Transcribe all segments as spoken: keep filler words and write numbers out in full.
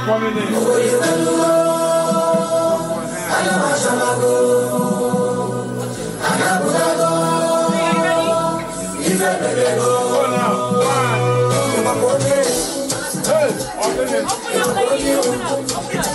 coming in. Go now. One. Hey, open it. Open up, lady. Open up. Open up.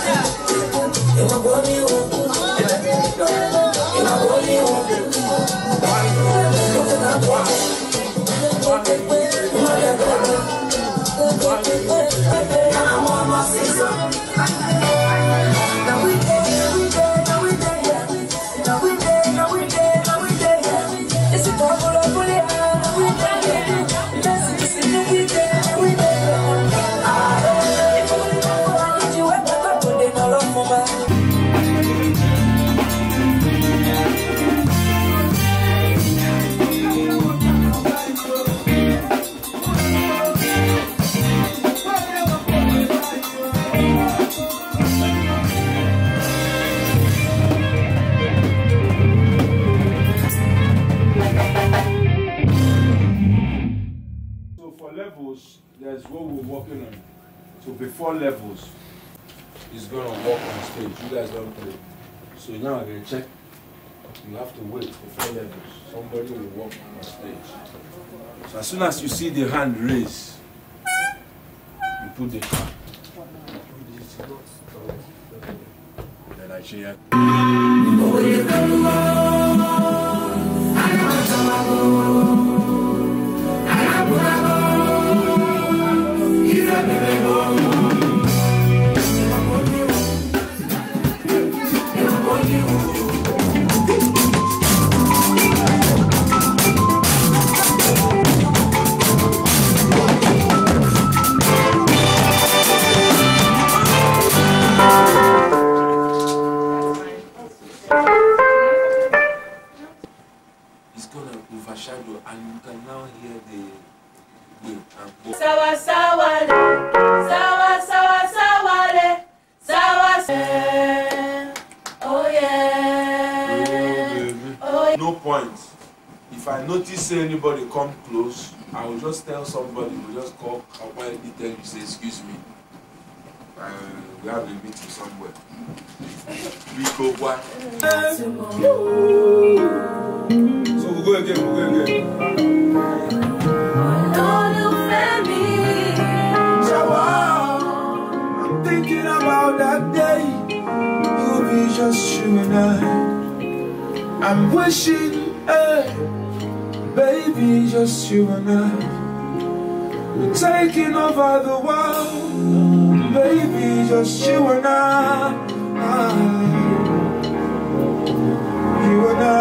There's what we're working on. So before levels, he's gonna walk on stage. You guys don't play. So now I can check. You have to wait for four levels. Somebody will walk on stage. So as soon as you see the hand raise, you put the hand. Then I check. And you can now hear the wind and go. Sawa sawa le, sawa sawa sawa le, sawa. Oh yeah. Oh yeah. No point. If I notice anybody come close, I will just tell somebody. We just call quietly tell you, say, excuse me. Uh, we have a meeting somewhere. We go what? So we'll go again, we'll go again. I'm thinking about that day. You'll be just you and I. I'm wishing, hey, baby, just you and I. We're taking over the world, baby, just you and I. You and I.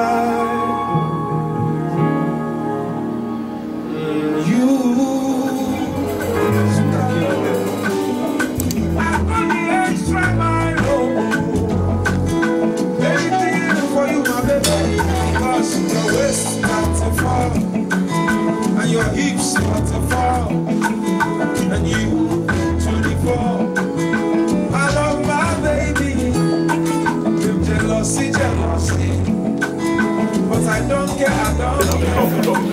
And your hips not to fall, and you twenty-four. I love my baby. With jealousy, jealousy, but I don't care. I don't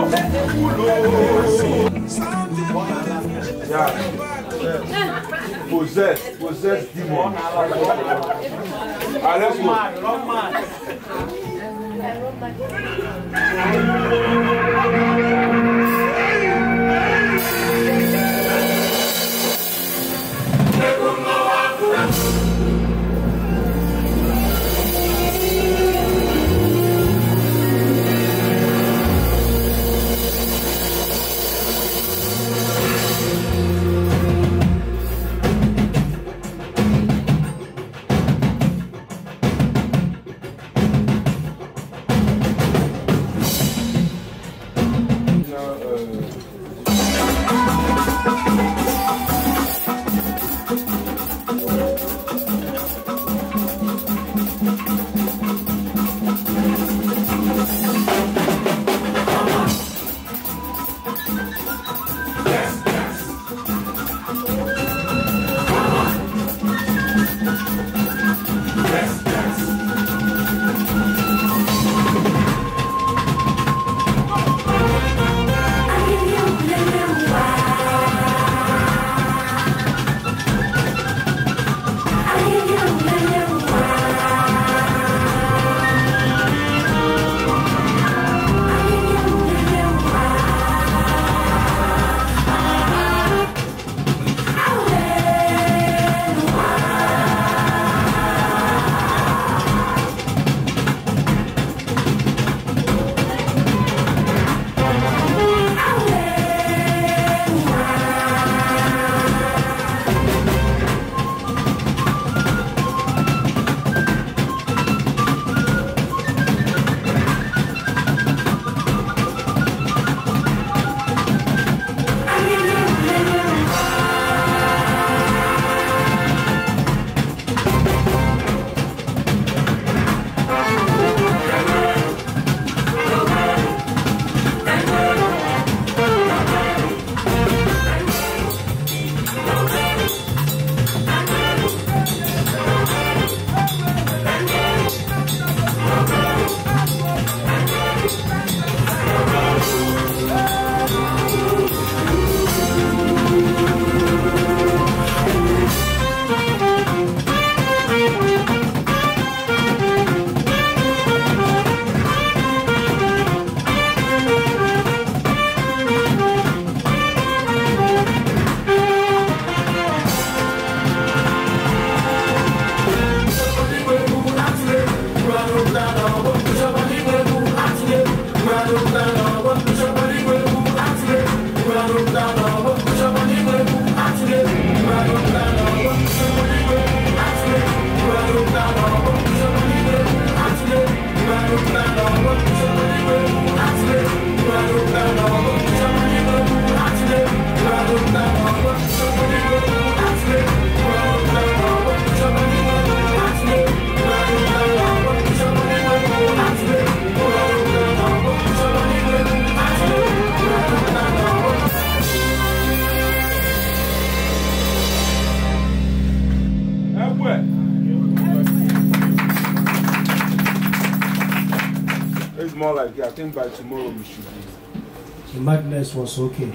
care. Yeah. Possess, possess demon. Let's go. like I think by tomorrow we should be. The madness was okay.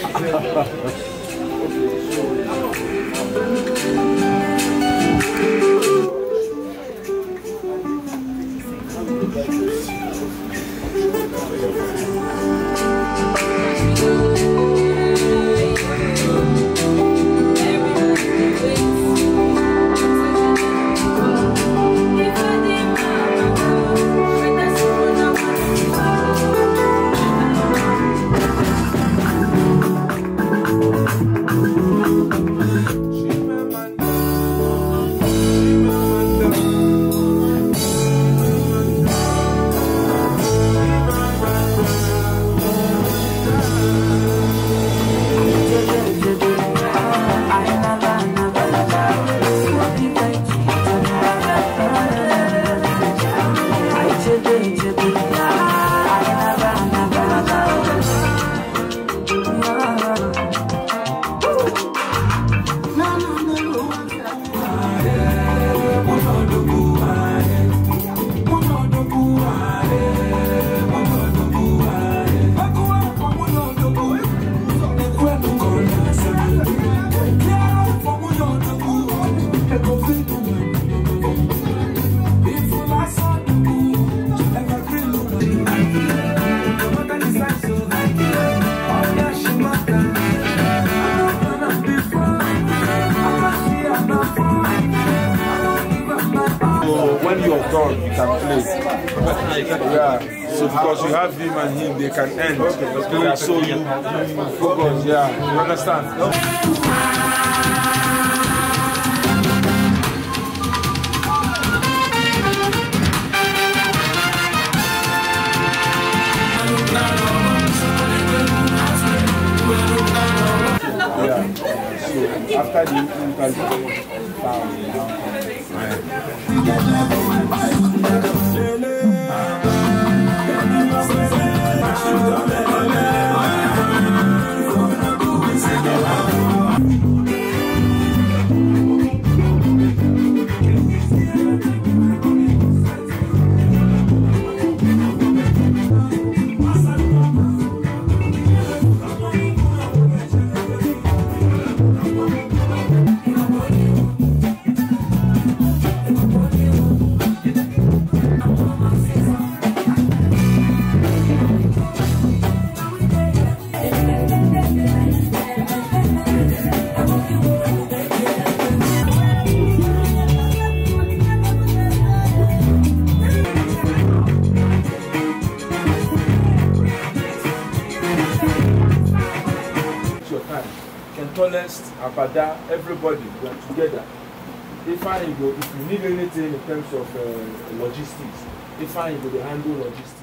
When you're done, you can play. Yeah. So because you have him and him, they can end. Okay. So you, you focus. Yeah. You understand? Yeah. So after the you can do down. Tallest, Abada, everybody, we are together. If I go, if you need anything in terms of uh, logistics, if I go, they handle logistics.